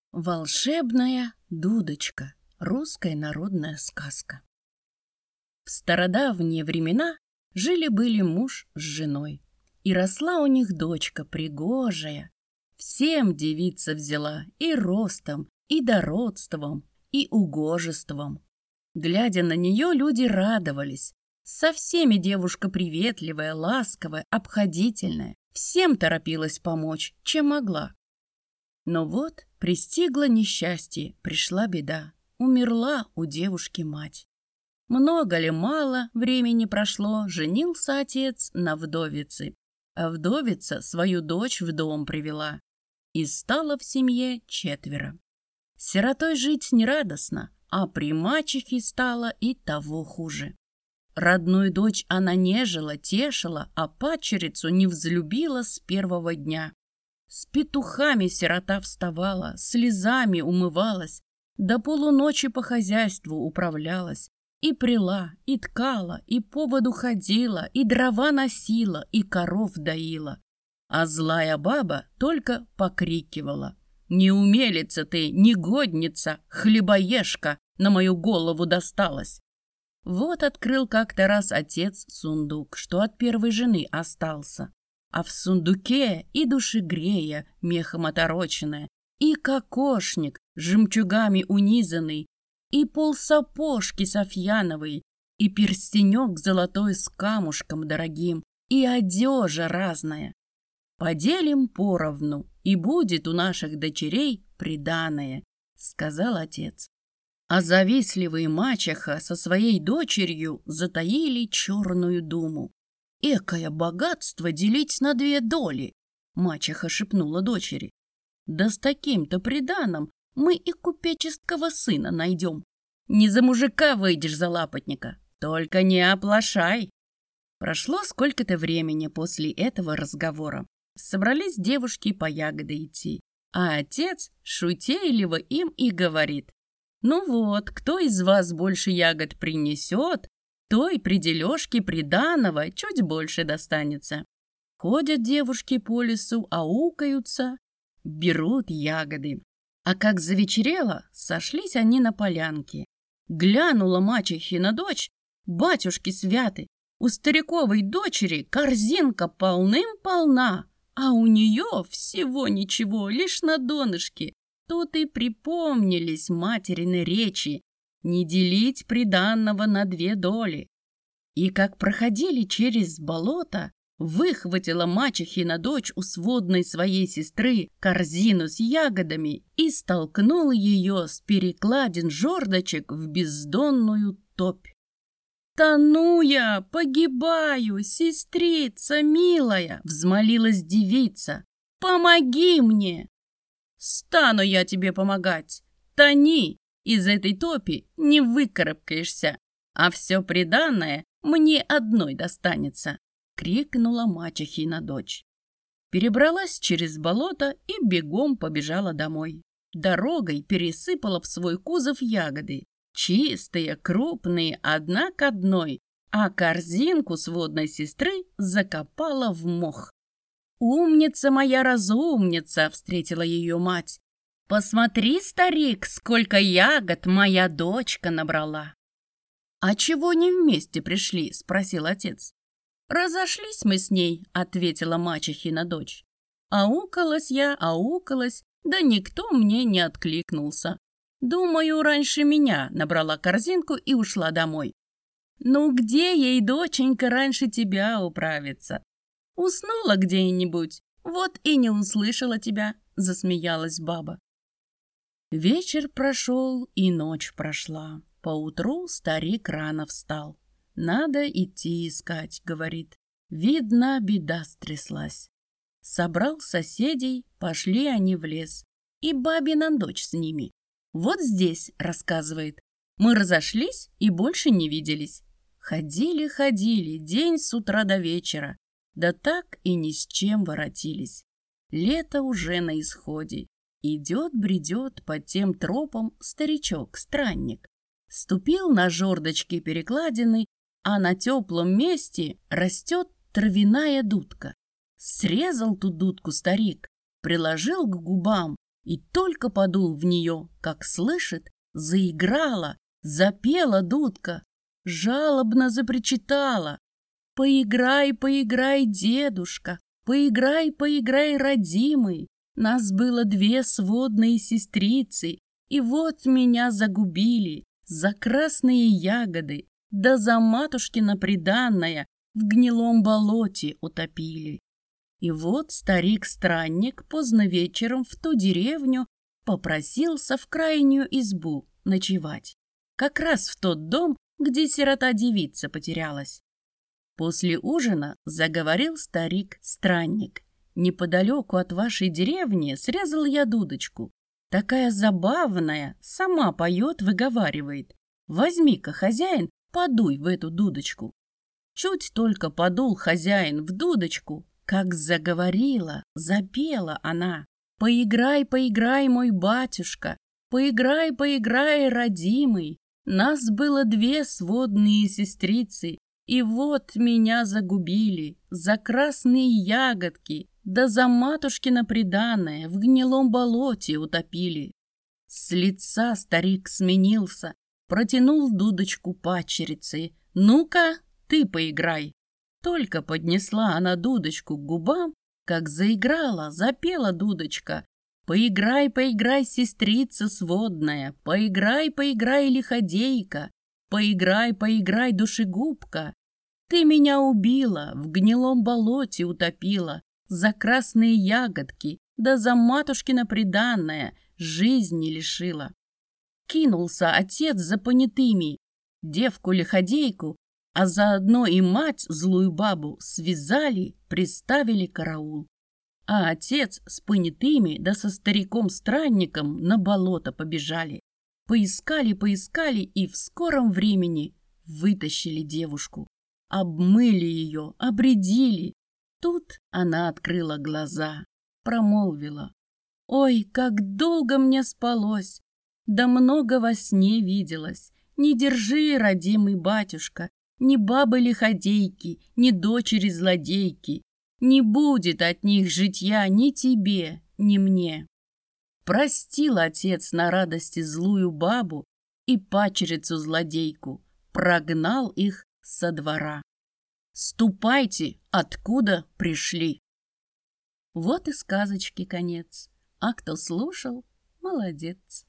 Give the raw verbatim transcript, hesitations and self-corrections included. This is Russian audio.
Волшебная дудочка. Русская народная сказка. В стародавние времена жили-были муж с женой, и росла у них дочка пригожая. Всем девица взяла и ростом, и дородством, и угожеством. Глядя на нее, люди радовались. Со всеми девушка приветливая, ласковая, обходительная. Всем торопилась помочь, чем могла. Но вот пристигло несчастье, пришла беда. Умерла у девушки мать. Много ли, мало времени прошло, женился отец на вдовице, а вдовица свою дочь в дом привела. И стало в семье четверо. Сиротой жить нерадостно, а при мачехе стало и того хуже. Родную дочь она нежила, тешила, а падчерицу не взлюбила с первого дня. С петухами сирота вставала, слезами умывалась, до полуночи по хозяйству управлялась, и пряла, и ткала, и по воду ходила, и дрова носила, и коров доила. А злая баба только покрикивала: «Неумелица ты, негодница, хлебоежка, на мою голову досталась!» Вот открыл как-то раз отец сундук, что от первой жены остался. А в сундуке и душегрея мехом отороченная, и кокошник жемчугами унизанный, и полсапожки софьяновой, и перстенек золотой с камушком дорогим, и одежа разная. Поделим поровну, и будет у наших дочерей приданое, сказал отец. А завистливый мачеха со своей дочерью затаили черную думу. «Экое богатство делить на две доли!» — мачеха шепнула дочери. «Да с таким-то приданым мы и купеческого сына найдем. Не за мужика выйдешь за лапотника, только не оплошай!» Прошло сколько-то времени после этого разговора. Собрались девушки по ягоды идти, а отец шутейливо им и говорит: «Ну вот, кто из вас больше ягод принесет, той при дележке приданого чуть больше достанется». Ходят девушки по лесу, аукаются, берут ягоды. А как завечерело, сошлись они на полянке. Глянула мачехина дочь: батюшки святы, у стариковой дочери корзинка полным-полна, а у нее всего ничего, лишь на донышке. Тут и припомнились материны речи: не делить приданого на две доли. И как проходили через болото, выхватила мачехина дочь у сводной своей сестры корзину с ягодами и столкнула ее с перекладин жердочек в бездонную топь. «Тону я, погибаю, сестрица милая!» — взмолилась девица. «Помоги мне!» «Стану я тебе помогать! Тони! Из этой топи не выкарабкаешься, а все приданое мне одной достанется!» — крикнула мачехина дочь. Перебралась через болото и бегом побежала домой. Дорогой пересыпала в свой кузов ягоды, чистые, крупные, одна к одной, а корзинку сводной сестры закопала в мох. «Умница моя, разумница!» — встретила ее мать. «Посмотри, старик, сколько ягод моя дочка набрала!» «А чего не вместе пришли?» — спросил отец. «Разошлись мы с ней», — ответила мачехина дочь. «Аукалась я, аукалась, да никто мне не откликнулся. Думаю, раньше меня набрала корзинку и ушла домой». «Ну где ей, доченька, раньше тебя управиться? Уснула где-нибудь, вот и не услышала тебя», — засмеялась баба. Вечер прошел, и ночь прошла. Поутру старик рано встал. «Надо идти искать», — говорит. «Видно, беда стряслась». Собрал соседей, пошли они в лес. И бабина дочь с ними. «Вот здесь», — рассказывает, — «мы разошлись и больше не виделись. Ходили-ходили день с утра до вечера, да так и ни с чем воротились. Лето уже на исходе. Идет-бредет по тем тропам старичок-странник. Ступил на жердочки перекладины, а на теплом месте растет травяная дудка. Срезал ту дудку старик, приложил к губам и только подул в нее, как слышит, заиграла, запела дудка, жалобно запричитала: «Поиграй, поиграй, дедушка, поиграй, поиграй, родимый, нас было две сводные сестрицы, и вот меня загубили за красные ягоды, да за матушкино приданное в гнилом болоте утопили». И вот старик-странник поздно вечером в ту деревню попросился в крайнюю избу ночевать, как раз в тот дом, где сирота-девица потерялась. После ужина заговорил старик-странник: «Неподалеку от вашей деревни срезал я дудочку. Такая забавная, сама поет, выговаривает. Возьми-ка, хозяин, подуй в эту дудочку». Чуть только подул хозяин в дудочку, как заговорила, запела она: «Поиграй, поиграй, мой батюшка, поиграй, поиграй, родимый, нас было две сводные сестрицы, и вот меня загубили за красные ягодки, да за матушкино приданое в гнилом болоте утопили». С лица старик сменился, протянул дудочку падчерице: «Ну-ка, ты поиграй». Только поднесла она дудочку к губам, как заиграла, запела дудочка: «Поиграй, поиграй, сестрица сводная, поиграй, поиграй, лиходейка, поиграй, поиграй, душегубка. Ты меня убила, в гнилом болоте утопила, за красные ягодки, да за матушкино приданное жизни лишила». Кинулся отец за понятыми, девку-лиходейку, а заодно и мать злую бабу связали, приставили караул. А отец с понятыми да со стариком-странником на болото побежали. Поискали, поискали и в скором времени вытащили девушку. Обмыли ее, обредили. Тут она открыла глаза, промолвила: «Ой, как долго мне спалось, да много во сне виделось. Не держи, родимый батюшка, ни бабы-лиходейки, ни дочери-злодейки. Не будет от них житья ни тебе, ни мне». Простил отец на радости злую бабу и падчерицу-злодейку, прогнал их со двора. «Ступайте, откуда пришли». Вот и сказочки конец. А кто слушал, молодец.